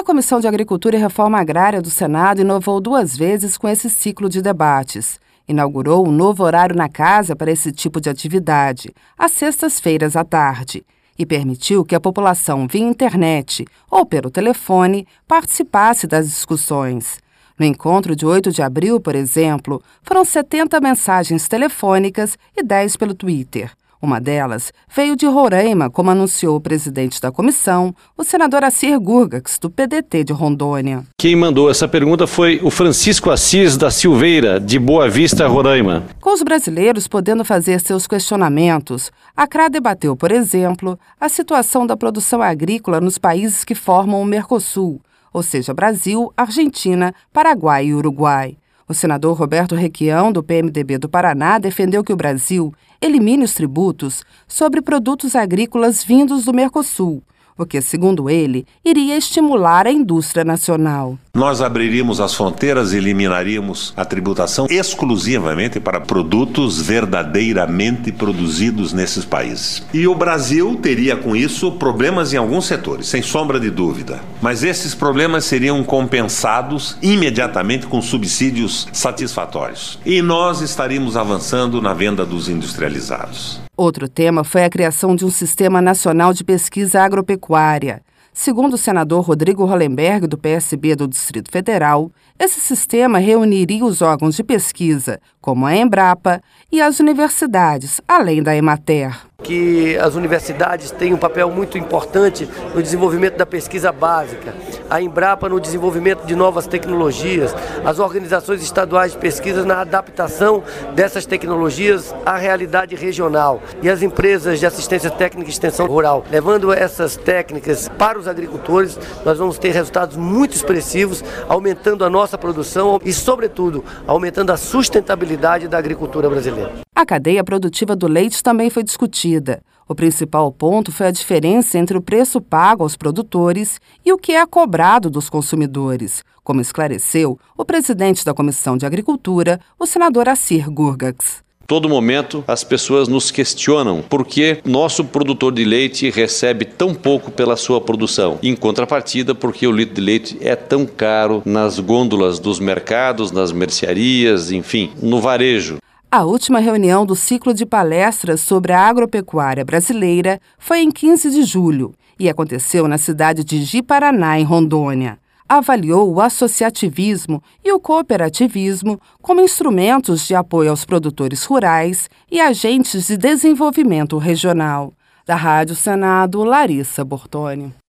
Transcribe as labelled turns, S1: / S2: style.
S1: Comissão de Agricultura e Reforma Agrária do Senado inovou 2 vezes com esse ciclo de debates. Inaugurou um novo horário na casa para esse tipo de atividade, às sextas-feiras à tarde, e permitiu que a população via internet ou pelo telefone participasse das discussões. No encontro de 8 de abril, por exemplo, foram 70 mensagens telefônicas e 10 pelo Twitter. Uma delas veio de Roraima, como anunciou o presidente da comissão, o senador Assir Gurgax, do PDT de Rondônia.
S2: Quem mandou essa pergunta foi o Francisco Assis da Silveira, de Boa Vista, Roraima.
S1: Com os brasileiros podendo fazer seus questionamentos, a CRA debateu, por exemplo, a situação da produção agrícola nos países que formam o Mercosul, ou seja, Brasil, Argentina, Paraguai e Uruguai. O senador Roberto Requião, do PMDB do Paraná, defendeu que o Brasil elimine os tributos sobre produtos agrícolas vindos do Mercosul, o que, segundo ele, iria estimular a indústria nacional.
S3: Nós abriríamos as fronteiras e eliminaríamos a tributação exclusivamente para produtos verdadeiramente produzidos nesses países. E o Brasil teria com isso problemas em alguns setores, sem sombra de dúvida. Mas esses problemas seriam compensados imediatamente com subsídios satisfatórios. E nós estaríamos avançando na venda dos industrializados.
S1: Outro tema foi a criação de um Sistema Nacional de Pesquisa Agropecuária. Segundo o senador Rodrigo Hollenberg, do PSB do Distrito Federal, esse sistema reuniria os órgãos de pesquisa, como a Embrapa, e as universidades, além da Emater.
S4: Que as universidades têm um papel muito importante no desenvolvimento da pesquisa básica, a Embrapa no desenvolvimento de novas tecnologias, as organizações estaduais de pesquisa na adaptação dessas tecnologias à realidade regional e as empresas de assistência técnica e extensão rural. Levando essas técnicas para os agricultores, nós vamos ter resultados muito expressivos, aumentando a nossa produção e, sobretudo, aumentando a sustentabilidade da agricultura brasileira.
S1: A cadeia produtiva do leite também foi discutida. O principal ponto foi a diferença entre o preço pago aos produtores e o que é cobrado dos consumidores, como esclareceu o presidente da Comissão de Agricultura, o senador Assir Gurgax.
S2: Todo momento as pessoas nos questionam por que nosso produtor de leite recebe tão pouco pela sua produção. Em contrapartida, porque o litro de leite é tão caro nas gôndolas dos mercados, nas mercearias, enfim, no varejo.
S1: A última reunião do ciclo de palestras sobre a agropecuária brasileira foi em 15 de julho e aconteceu na cidade de Ji-Paraná, em Rondônia. Avaliou o associativismo e o cooperativismo como instrumentos de apoio aos produtores rurais e agentes de desenvolvimento regional. Da Rádio Senado, Larissa Bortoni.